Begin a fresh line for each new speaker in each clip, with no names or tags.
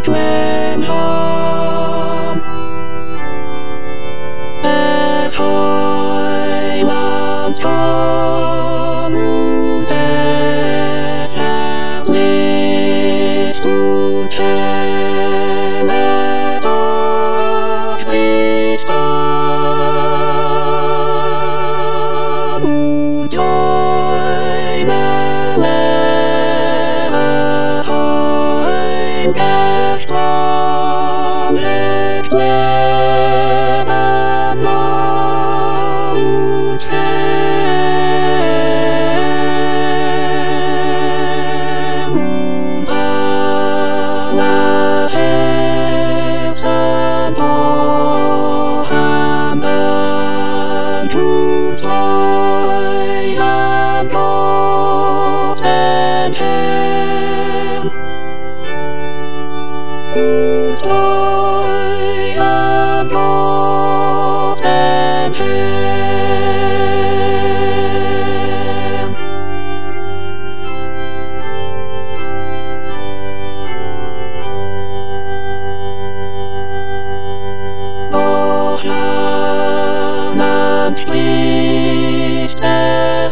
when home at Highland Commonwealth have lived to tell of great fun. Join the Get from it where the mountains our hips and Mohammed to toys and gold and him. Toys and gold and him. Lohan and Licht at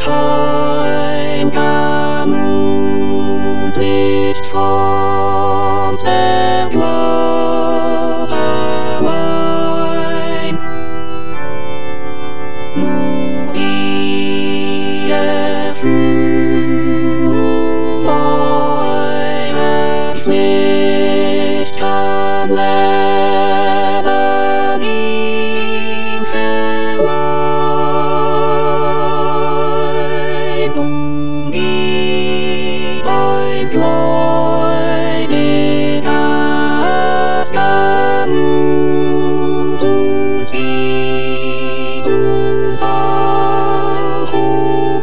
Heimgamut Licht vom Love allein. Wir fühlen meine Pflicht kann leben ihm verleihen. Wie ein Gläubiger Gemut und wie du sollst, o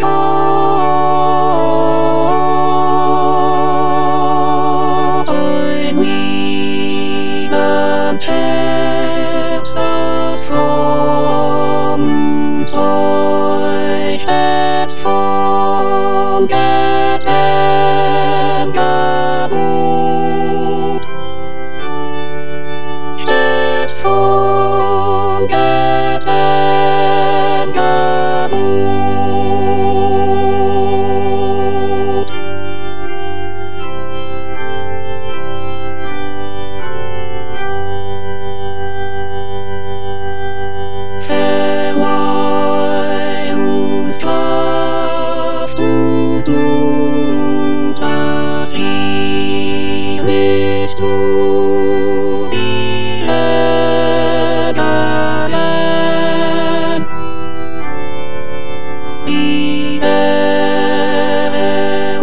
Gott, ein liebend Herz, das kommt euch selbst vom Gedenken Gebot. Stets vom Gedenken Gebot. Verleih uns Kraft und Mut, dass wir nicht zu die Helden sind. Wie wäre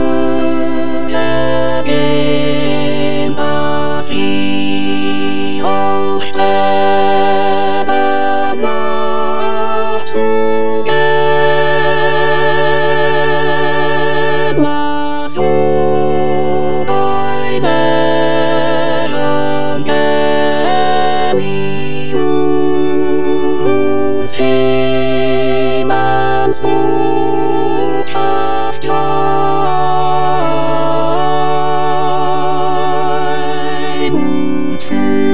unser Gehen, dass wir auch sterben nachzugehen. Lass uns deine Herren gehen, uns Himmels Botschaft sein und